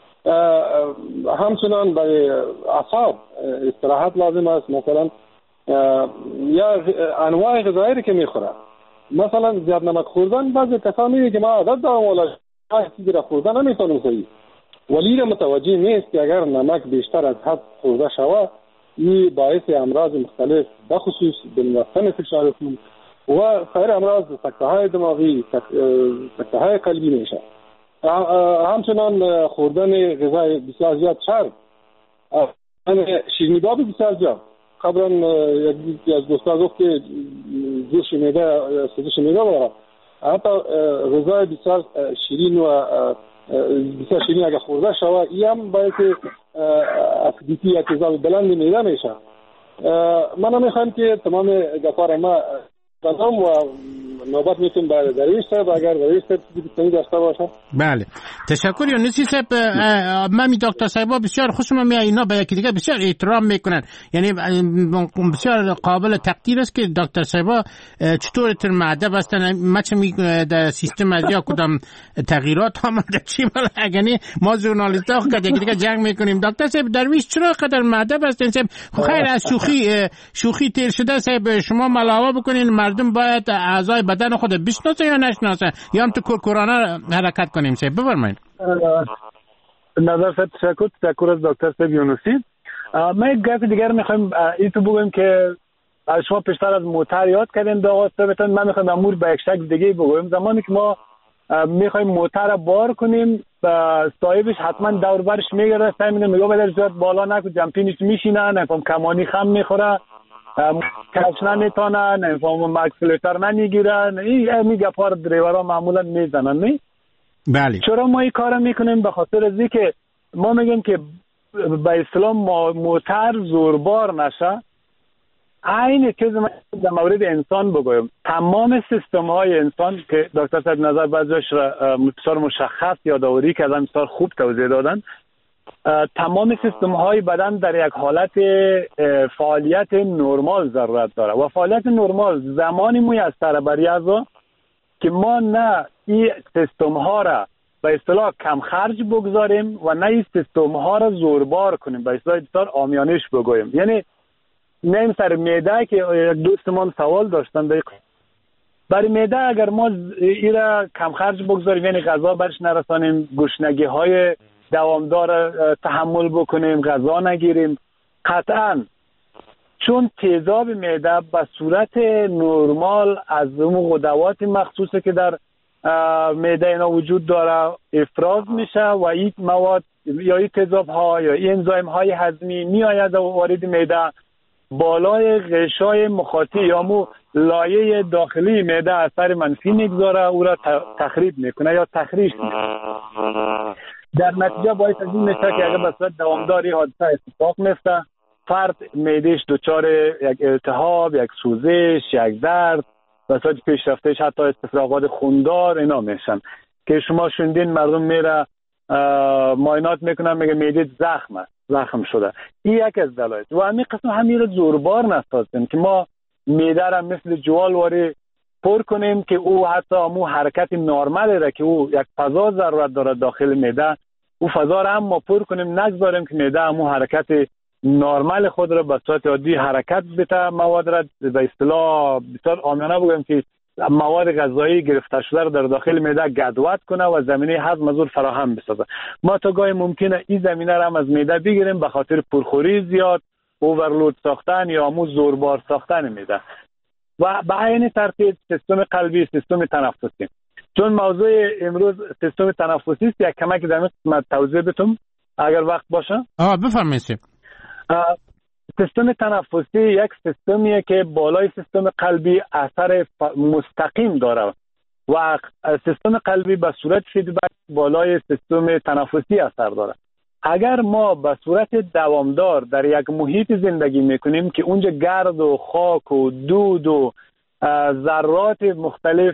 همچنان برای اعصاب استراحت لازم است. مثلا یا انواع غذایی که میخوره، مثلا زیاد نمک خوردن، بعضی کسان میگه که ما عادت دارم ولی چیزی را خوردن نمیتونم صحیح، ولی را متوجه نیست که اگر نمک بیشتر از حد خورده شود این باعث امراض مختلف بخصوص بلندستن فشار خون و سایر امراض سکته‌های دماغی، سکته‌های قلبی میشه. همچنان خوردن غذای بسیار زیاد چرب، شیرینی‌باب بسیار زیاد. قبلا یکی از دوستان گفت که جوش معده سوزش معده داره. حتی غذای بسیار شیرین و بسیار شیرین اگر خورده شود این هم باید که اسیدیتی یا تیزاب بلند معده میشه. من هم میخوایم که تمام گفتار ما سلام و نوبت میتونم برای درویش صاحب اگر درویش صاحب چیزی داشته باشه. بله تشکر. یونسی صاحب من می دکتر صاحبا بسیار خوشم میاد، اینا به یکی دیگه بسیار احترام میکنن، یعنی بسیار قابل تقدیر است که دکتر صاحبا چطور تر معدب هستن، مچ می در سیستم از یا کدام تغییرات آمده چی مال یعنی ما ژورنالیست ها که دیگه دیگه جنگ میکنیم. دکتر صاحب درویش چرا قدر معدب هستن صاحب؟ خیر از شوخی شوخی تیر شده صاحب شما ملاوا بکنین، مردم باید اعضای بدن خود بشناسه یا نشناسه یا هم تو کورکورانه حرکت کنیم صاحب؟ بفرمایید. نظر صاحب تشکر تشکر از دکتر صاحب یونسی. ما یک گفت دیگر میخوایم این تو بگویم که شما پیشتر از موتر یاد کردین داغ صاحبتون، من میخوایم امور به یک شکل دیگه بگویم. زمانی که ما میخوایم موتر را بار کنیم صاحبش حتما دور برش میگرده، سعی میکنه میگه بدر زیاد بالا نکن، جمپینش میشینه، نکنم کمانی خم میخوره، کش نمیتونه، نمیفهم مکسیلیتر نمیگیرن، این میگه پار دریورها معمولا میزنن. می بله. چرا ما این کار میکنیم؟ به خاطر از که ما میگیم که به اسلام موتر زوربار نشه. این چیز من در مورد انسان بگویم، تمام سیستم های انسان که دکتر صاحب نظر بازش را بسیار مشخص یادآوری کردن، بسیار خوب توضیح دادن. تمام سیستم های بدن در یک حالت فعالیت نرمال ضرورت داره و فعالیت نرمال زمانی میسر برای ازا که ما نه این سیستم ها را به اصطلاح کم خرج بگذاریم و نه این سیستم ها را زوربار کنیم، به اصطلاح بسیار عامیانش بگویم. یعنی نیم سر معده که یک دوستمان سوال داشتن برای معده اگر ما این را کم خرج بگذاریم، یعنی غذا برش نرسانیم، گشنگی های دوامدار تحمل بکنیم، غذا نگیریم، قطعا چون تیزاب معده به صورت نرمال از اون غدوات مخصوصه که در معده اینا وجود داره افراز میشه و این مواد یا این تیزاب ها یا این انزایم های هضمی میآید و وارد معده بالای غشای مخاطی یا مو لایه داخلی معده اثر منفی میگذاره، او را تخریب میکنه یا تخریش میکنه. در نتیجه باعث از این میشه که اگر به صورت دوامداری حادثه اتفاق میفته، فرد معدهش دچار یک التهاب، یک سوزش، یک درد، به صورت پیشرفتهش حتی استفراغات خوندار اینا میشن که شما شوندین مردم میره معاینات میکنن میگه معده زخم است، زخم شده. این یک از دلایل. و همین قسم همین رو زوربار نسازیم که ما معده را مثل جوال واری پر کنیم که او حتی امو حرکت نرمال را که او یک فضا ضرورت داره داخل معده، او فضا را هم ما پر کنیم، نگذاریم که معده امو حرکت نرمال خود را به صورت عادی حرکت بده، مواد را به اصطلاح بسیار عامیانه بگم که مواد غذایی گرفته شده را در داخل معده گدوت کنه و زمینه هضم از اون فراهم بسازه. ما تا گاهی ممکنه این زمینه را هم از معده بگیریم به خاطر پرخوری زیاد، اوورلود ساختن یا امو زوربار ساختن معده. و به عین ترتیب سیستم قلبی، سیستم تنفسی. چون موضوع امروز سیستم تنفسی است، یک کمک در این توضیح بدم اگر وقت باشه. آه بفرمایید. سیستم تنفسی یک سیستمیه که بالای سیستم قلبی اثر مستقیم داره و سیستم قلبی به صورت فیدبک بالای سیستم تنفسی اثر داره. اگر ما به صورت دوامدار در یک محیط زندگی میکنیم که اونجا گرد و خاک و دود و ذرات مختلف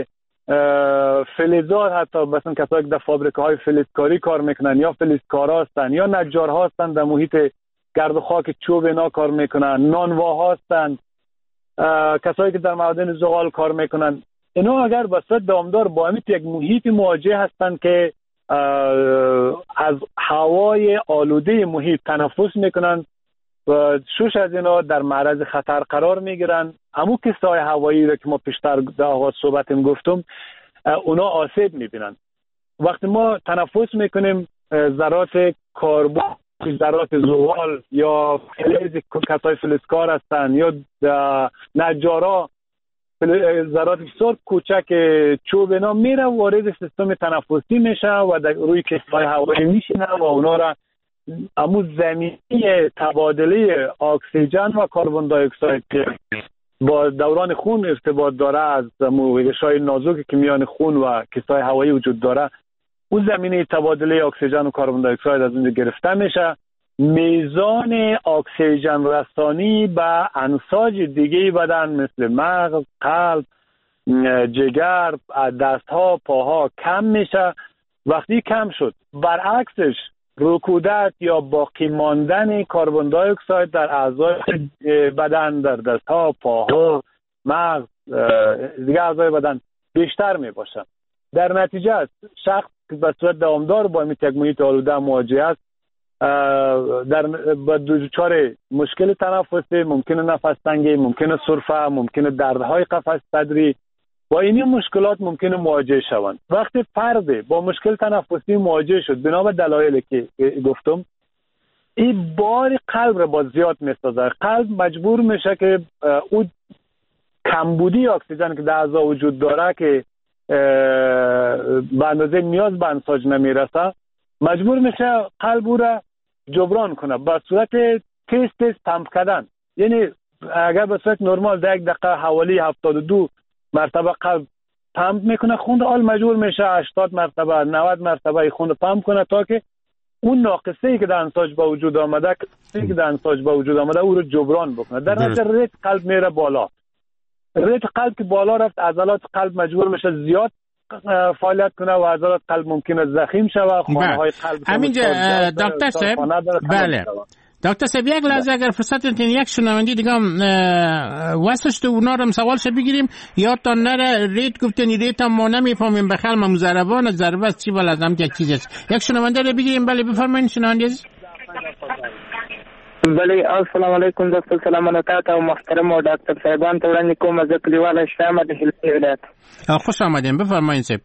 فلزات، حتی مثلا کسایی که در فابریکه های فلزکاری کار میکنن یا فلزکارا هستن یا نجارها هستن در محیط گرد و خاک چوب اینا کار میکنن، نانواها هستن، کسایی که در معادن زغال کار میکنن، اینا اگر به صورت دوامدار با همین یک محیط مواجه هستن که از هوای آلوده محیط تنفس میکنن و شش از اینا در معرض خطر قرار میگیرن. همون کیسه‌های هوایی را که ما پیشتر در آغاز صحبتم گفتم، اونا آسیب میبینن. وقتی ما تنفس میکنیم ذرات کربن، ذرات زغال یا فلز، کسای فلزکار هستن یا نجارا، ذرات بسیار کوچک چوب اینا میره وارد سیستم تنفسی میشه و در روی کیسه‌های هوایی میشینه و اونا را امو زمینه تبادله اکسیژن و کربن دی اکساید که با دوران خون ارتباط داره از غشای نازکی که میان خون و کیسه‌های هوایی وجود داره، اون زمینه تبادله اکسیژن و کربن دی اکساید از اونجا گرفته میشه. میزان اکسیژن رسانی به انساج دیگه بدن مثل مغز، قلب، جگر، دستها، پاها کم میشه. وقتی کم شد، برعکسش رکودت یا باقی ماندن کربن دی اکساید در اعضای بدن، در دستها، پاها، مغز، دیگه اعضای بدن بیشتر می باشه. در نتیجه شخص که به صورت دوامدار با یک محیط آلوده مواجه است، در با دچار مشکل تنفسی، ممکنه نفس تنگی، ممکنه سرفه، ممکنه دردهای قفس صدری و این مشکلات ممکنه مواجه شوند. وقتی فرد با مشکل تنفسی مواجه شد بنا به دلایلی که گفتم، این بار قلب را با زیاد میسازه. قلب مجبور میشه که او کمبودی اکسیژن که در اعضا وجود داره که به اندازه نیاز به انساج نمیرسه، مجبور میشه قلب او را جبران کنه با صورت تیز تیز پمپ کردن. یعنی اگر به صورت نرمال در یک دقیقه حوالی هفتاد و دو مرتبه قلب پمپ میکنه خون، حال مجبور میشه هشتاد مرتبه نود مرتبه خون پمپ کنه تا که اون ناقصه ای که در انساج با وجود آمده که در انساج با وجود آمده او رو جبران بکنه. در نتیجه ریت قلب میره بالا. ریت قلب که بالا رفت عضلات قلب مجبور میشه زیاد فعالیت کنه و عضلات قلب ممکنه زخیم شوه، خانه های قلب همینجا دکتر صاحب. بله دکتر صاحب یک لحظه اگر فرصت انتین یک شنوندی دیگه واسش تو اونا رو سوالش بگیریم. یادتان نره ریت گفتن ریت هم ما نمیفهمیم بخل ما مزربان ضربه است چی بلد هم یک چیز است. یک شنونده رو بگیریم. بله بفرمایید شنونده عزیز. بله السلام علیکم دکتر سلامونه تاسو او محترم او ډاکټر صاحبان ته وړاندې کوم زه کلیوال شامه د هلمند ولایت. خوش آمدین بفرمایید صاحب.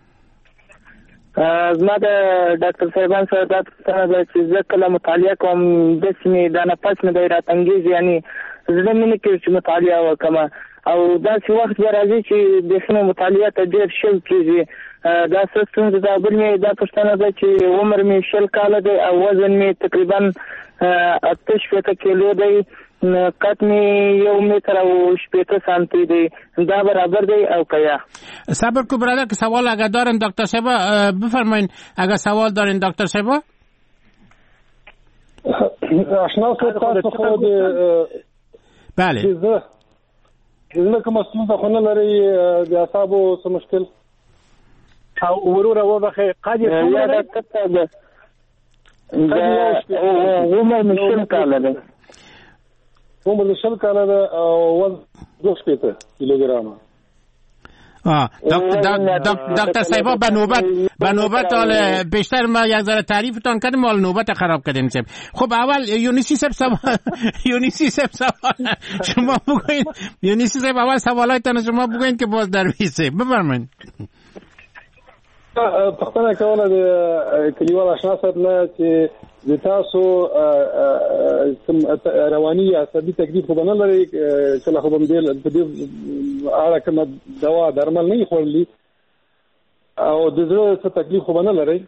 زما د ډاکټر صاحبان سره دا څه چې زه کله مطالعه کوم د سیمې د نفس مې د راتنګیز یعنی زه مې نه کې چې مطالعه وکم او دا چې وخت به راځي چې د سیمې مطالعه ته ډېر شل کېږي. دا څه ستونزه ده. بل مې دا پوښتنه ده چې عمر مې شل کاله دی او وزن مې تقریبا اته شپېته کیلو دی، قد مې یو متر او شپېته سانتی دی. دا برابر دی او کیا؟ صبر کو برادر که سوال اگر دارن دکتر صاحب بفرمایین. اگر سوال دارین دکتر صاحب. آشنا صاحب تاسو خو د بله زه زه کوم څه خو نه لري د اعصابو څه مشکل او ورور او بخې قد یې څومره ده؟ عمر مې شل کاله ده. عمر مې شل کاله ده او وزن دوه شپېته کیلوګرامه. آه دکتر صاحبا به نوبت به نوبت حال بیشتر ما یک ذره تعریفتان کردیم حال نوبت خراب کردیم صاحب. خب اول یونیسی صاحب سوال یونیسی صاحب سوال شما بگوین. یونیسی صاحب اول سوالایتان شما بگوین که باز درویش صاحب بفرمایید. پښتنه کوله د کلیوال آشنا صاحب نه چې د تاسو رواني یا عصبي تکلیف خو نه لري چې له خو باندې په دې اړه کومه دوا درمل نه خورلي او د زړه څه تکلیف خو نه لري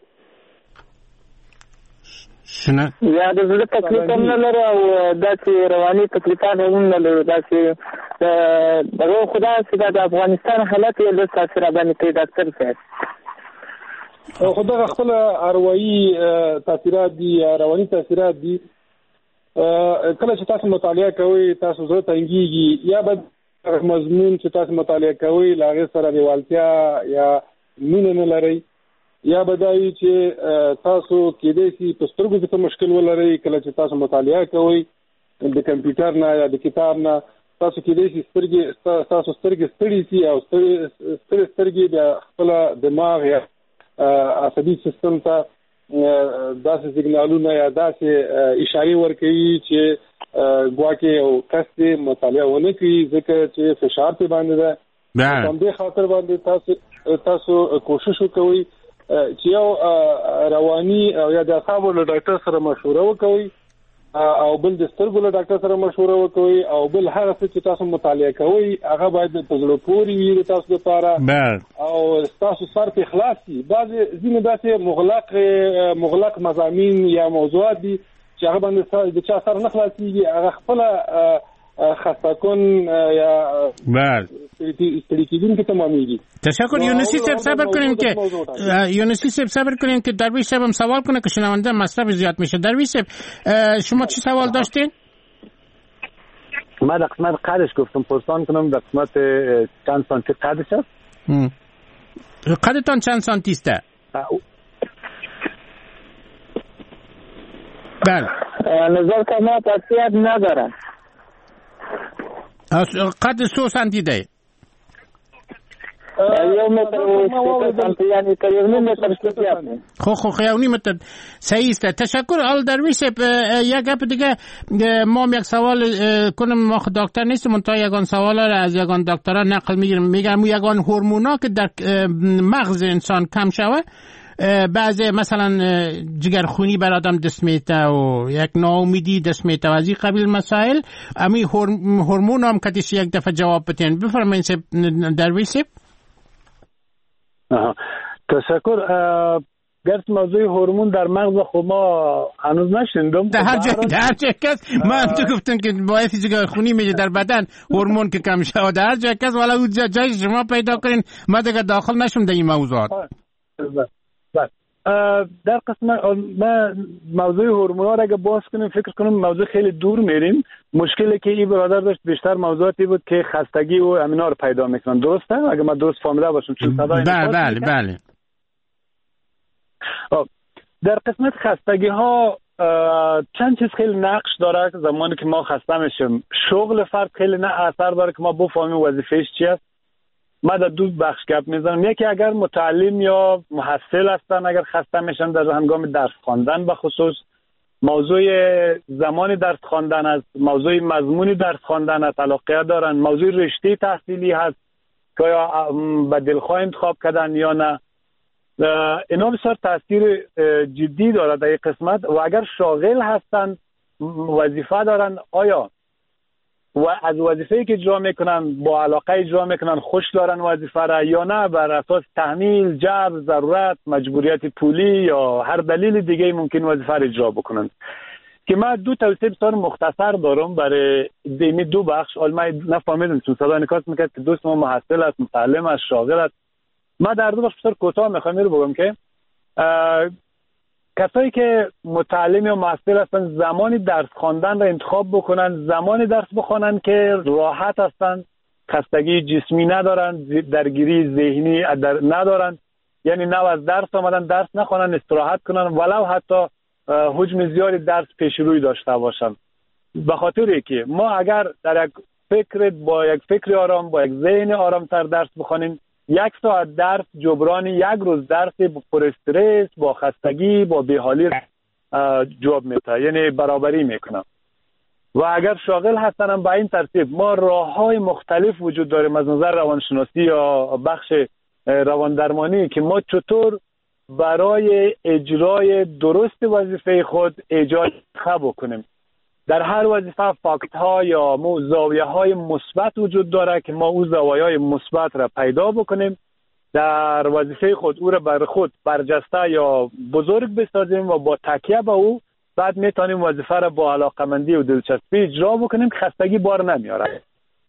شنه یا د زړه تکلیف هم نه لري او داسې رواني تکلیفات هم نه لري. داسې دغه خدای چې د افغانستان حالت یې د تاثیر باندې کوي ډاکټر صاحب. خو دغه خپل اروایي تاثیرات دي، رواني تاثیرات دي. کله چې تاسو مطالعه کوئ تاسو زړه تنګیږي یا به مضمون چې تاسو مطالعه کوئ له هغې سره لیوالتیا یا مینه نه لرئ یا به دا وي چې تاسو کېدای شي په سترګو کې څه مشکل ولرئ. کله چې تاسو مطالعه کوئ د کمپیوټر نه یا د کتاب نه تاسو کېدای شي سترګې تاسو سترګې ستړي شي او ستړي سترګې د خپل دماغ یا عصبي سیستم ته داسې سیګنالونه یا داسې اشارې ورکوي چې ګواکې او کس دې مطالعه ونه کوي ځکه چې فشار پې باندې ده. په همدې خاطر باندې تاسو تاسو کوشش وکوئ چې یو رواني او یا د اعصابو له ډاکټر سره مشوره وکوئ او بل د سترګو له ډاکټر سره مشوره وکوئ او بل هغه څه چې تاسو مطالعه کوئ هغه باید په زړه پورې وي د تاسو لپاره او تاسو سر په اخلاص وي. بعضې ځینې داسې مغلق مغلق مضامین یا موضوعات دي چې هغه باندې د چا سر نه خلاصېږي هغه خپله خسته کن یا استړي کېدونکي تمامېږي. تشکر یونسی صاحب صبر کنین که یونسی صاحب صبر کنین که درویش صاحب هم سوال کنه که شنونده مصرف زیاد میشه. درویش صاحب شما چی سوال داشتین؟ من در قسمت قدش گفتم پرسان کنم در قسمت چند سانتی قدش هست؟ قدتان چند سانتی است؟ بله نظر که ما تاثیت ندارن. قد سو سانتی ده یو متر و سانتی یعنی که یو نیم متر شکیات نه خو خو یو نیم متر صحیح است. تشکر. آل درویش یک گپ دیگه ما یک سوال کنم ما دکتر نیستم منتها یگان سوالا را از یگان دکترها نقل میگیرم میگم یگان هورمونا که در مغز انسان کم شوه بعضی مثلا جگرخونی بر آدم دست میته و یک ناامیدی دست میته و از این قبیل مسائل امی هورمون هم کتیش یک دفعه جواب بتین. بفرمایید درویش صاحب. تشکر. گرچه موضوع هورمون در مغز خب ما هنوز نشنیدم. در هر جای در هر جای کس من تو گفتن که باعث جگر خونی میشه در بدن هورمون که کم شه، در هر جای کس والا اون جای شما پیدا کنین، ما دیگه داخل نشم در این موضوعات. بله در قسمت ما موضوع هورمونا را اگه باز کنیم فکر کنم موضوع خیلی دور میریم. مشکلی که این برادر داشت بیشتر موضوعاتی بود که خستگی و امینا رو پیدا میکنن، درسته؟ اگه ما درست فهمیده باشم چون صدای بله بله بله. در قسمت خستگی ها چند چیز خیلی نقش داره. زمانی که ما خسته میشیم شغل فرد خیلی نه اثر داره که ما بفهمیم وظیفه‌اش چی است. ما در دو بخش گپ میزنم. یکی اگر متعلم یا محصل هستن اگر خسته میشن در هنگام درس خواندن، به خصوص موضوع زمان درس خواندن است، موضوع مضمون درس خواندن است علاقه دارن، موضوع رشته تحصیلی هست که یا به دلخواه انتخاب کردن یا نه، اینا بسیار تاثیر جدی داره در این قسمت. و اگر شاغل هستن وظیفه دارن، آیا و از وظیفه‌ای که اجرا میکنن با علاقه اجرا میکنن، خوش دارن وظیفه را یا نه بر اساس تحمیل، جبر، ضرورت، مجبوریت پولی یا هر دلیل دیگه ممکن وظیفه را اجرا بکنن. که من دو توصیه بسیار مختصر دارم برای دیمی دو بخش. حالا من نفهمیدم چون صدا انعکاس میکرد که دوست ما محصل است، متعلم است، شاغل است. من در دو بخش بسیار کوتاه میخوام رو بگم که کسایی که متعلم یا محصل هستن زمانی درس خواندن را انتخاب بکنن، زمانی درس بخونن که راحت هستن، خستگی جسمی ندارن، درگیری ذهنی ندارن، یعنی نه از درس آمدن درس نخونن، استراحت کنن، ولو حتی حجم زیادی درس پیش روی داشته باشن. به خاطر که ما اگر در یک فکر با یک فکر آرام با یک ذهن آرامتر درس بخونیم، یک ساعت درس جبران یک روز درس پر استرس، با خستگی، با بیحالی جواب میده، یعنی برابری میکنه. و اگر شاغل هستن هم به این ترتیب ما راههای مختلف وجود داریم از نظر روانشناسی یا بخش رواندرمانی که ما چطور برای اجرای درست وظیفه خود ایجاد خب کنیم. در هر وظیفه فاکت ها یا زاویه های مثبت وجود داره که ما او زاویه های مثبت را پیدا بکنیم، در وظیفه خود او را بر خود برجسته یا بزرگ بسازیم و با تکیه به او بعد میتونیم وظیفه را با علاقمندی و دلچسبی اجرا بکنیم که خستگی بار نمیاره.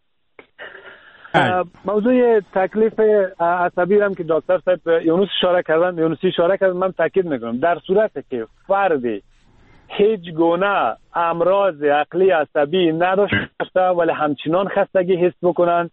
موضوع تکلیف عصبی هم که دکتر صاحب یونس اشاره کردن، یونسی اشاره کردن، من تاکید میکنم در صورتی که فردی هیچ گونه امراض عقلی عصبی نداشته ولی همچنان خستگی حس بکنن،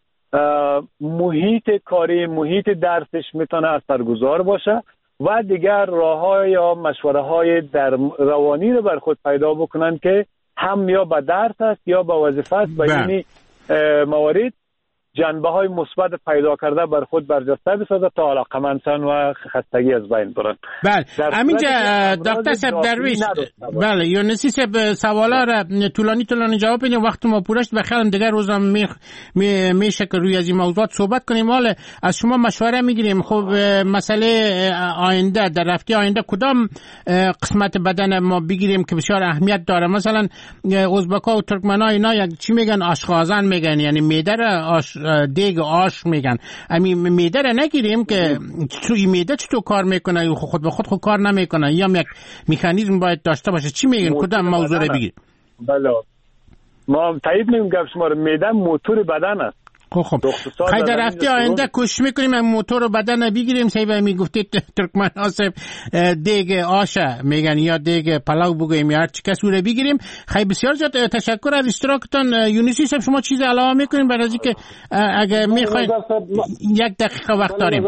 محیط کاری، محیط درسش میتونه اثرگذار باشه و دیگر راه‌های یا مشوره‌های در روانی رو بر خود پیدا بکنن که هم یا به درس است یا به وظیفه است. به این موارد جنبه های مثبت پیدا کرده بر خود برجسته بسازه تا علاقمندشن و خستگی از بین برن. بله همینجا دکتر صاحب درویش، بله یونسی صاحب سوالا را طولانی طولانی جواب بدیم، وقت ما پورش بخیرم دیگر روزم می میشه که روی از این موضوعات صحبت کنیم. حالا از شما مشوره میگیریم. خب مسئله آینده در رفته آینده کدام قسمت بدن ما بگیریم که بسیار اهمیت داره؟ مثلا ازبک‌ها و ترکمن‌ها اینا یک چی میگن؟ آشغازن میگن، یعنی معده را آش دیگ آش میگن. امی معده را نگیریم که توی معده چطور کار میکنه؟ خود به خود خود کار نمیکنه یا یک مکانیزم باید داشته باشه؟ چی میگن؟ کدام موضوع را بگیر؟ بله ما تایید میگم گپ شما رو، معده موتور بدن است. خب خب خیلی در هفته آینده کوشش میکنیم این موتور بدن بگیریم. سیبه میگفتید ترکمن آسف دیگ آشه میگن یا دیگ پلاو بگویم یا هر چی کس رو بگیریم. خیلی بسیار زیاد تشکر از اشتراکتان. یونسی صاحب شما چیز علاوه میکنیم برای از اینکه اگه میخواید یک دقیقه وقت داریم؟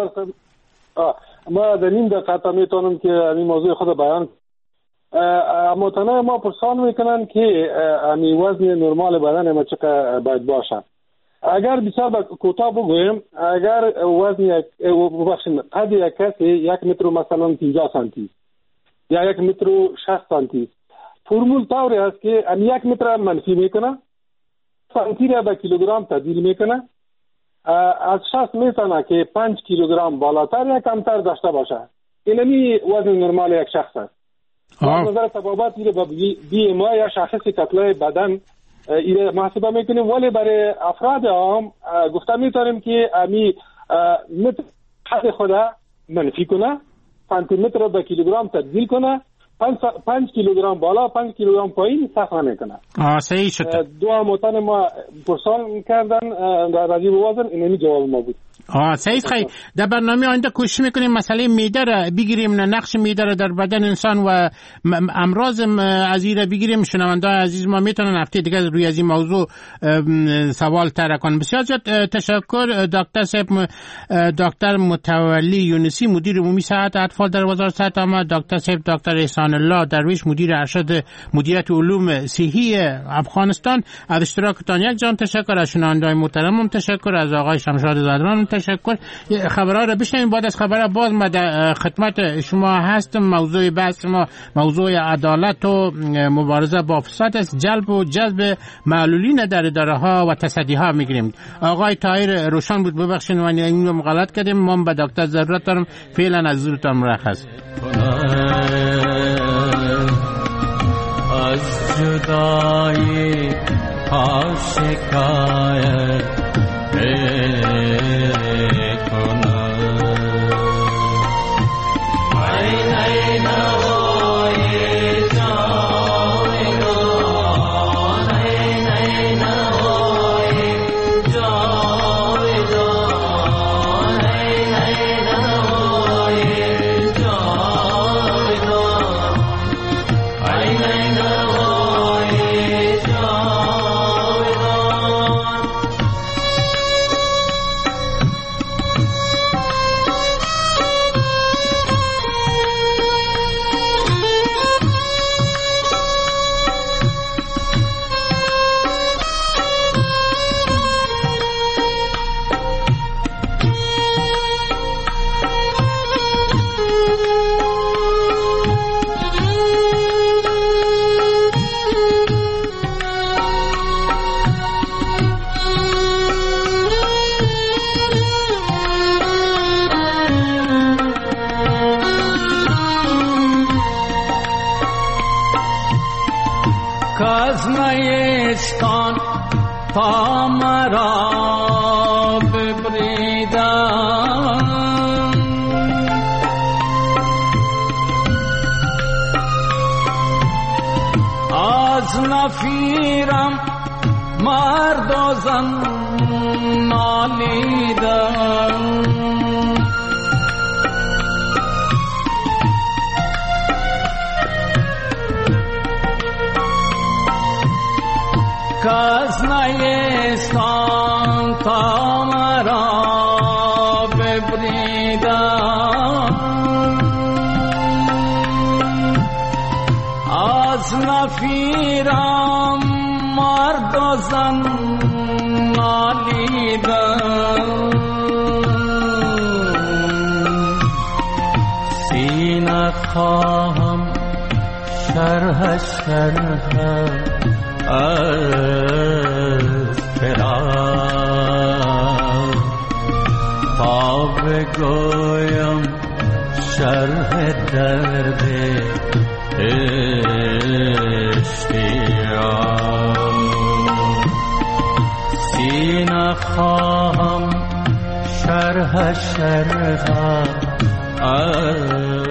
ما در این دقیقه میتونم که این موضوع خود بیان. متنوع ما پرسان میکنن که این وزن نرمال بدن ما چقدر باید باشه. اگر بسیار کوتاه بگویم، اگر وزن یک بخشیم قد یک کسی یک متر مثلا پنجاه سانتی یا یک متر شصت سانتی، فرمول طوری هست که ام یک متر منفی میکنه، سانتی را به کیلوگرم تبدیل میکنه. از شصت میتونه که پنج کیلوگرم بالاتر یا کمتر داشته باشه. اینمی وزن نرمال یک شخص است. از نظر طبابت میره به بی ام آی یا شاخص کتله بدن ایره محاسبه میکنیم، ولی برای افراد عام گفته میتونیم که امی متر حد خود منفی کنه سانتی متر به کیلوگرم تبدیل کنه، پنج, پنج کیلوگرم بالا پنج کیلوگرم پایین صرف نمیکنه. آه صحیح شد. دو هموطن ما پرسان کردن در راجع به وزن، اینمی جواب ما بود. آه صحیح خیلی. در برنامه آینده کوشش میکنیم مسئله معده را بگیریم، نقش معده را در بدن انسان و امراض از این را بگیریم. شنوندگان عزیز ما میتونن هفته دیگه روی از این موضوع سوال طرح کنن. بسیار زیاد تشکر دکتر صاحب. دکتر متولی یونسی مدیر عمومی صحت اطفال در وزارت صحت عامه، دکتر صاحب دکتر احسان الله درویش مدیر ارشد مدیریت علوم صحی افغانستان. از اشتراکتان یک جان تشکر. از شنوندگان محترم تشکر. از آقای شمشاد زادران تشکر. خبرها را بشنویم. بعد از خبرها باز ما در خدمت شما هستم. موضوع بحث ما موضوع عدالت و مبارزه با فساد است. جلب و جذب معلولین در اداره ها و تصدی ها میگیریم. آقای طاهر روشن بود، ببخشید من این رو غلط کردیم. ما به دکتر ضرورت دارم. فعلا از حضورتان مرخص. از جدایی ها شکایت کازنایستان تا مرا ببریدن، از نفیرم مرد و زن نالیدن. کازنایستان تا مرا ببریدن، از نفیرم مرد و زن نالیدن. سینه خواهم شرح شرح از فراق، تا بگویم شرح درد اشتیاق. سینه خواهم شرح شرح از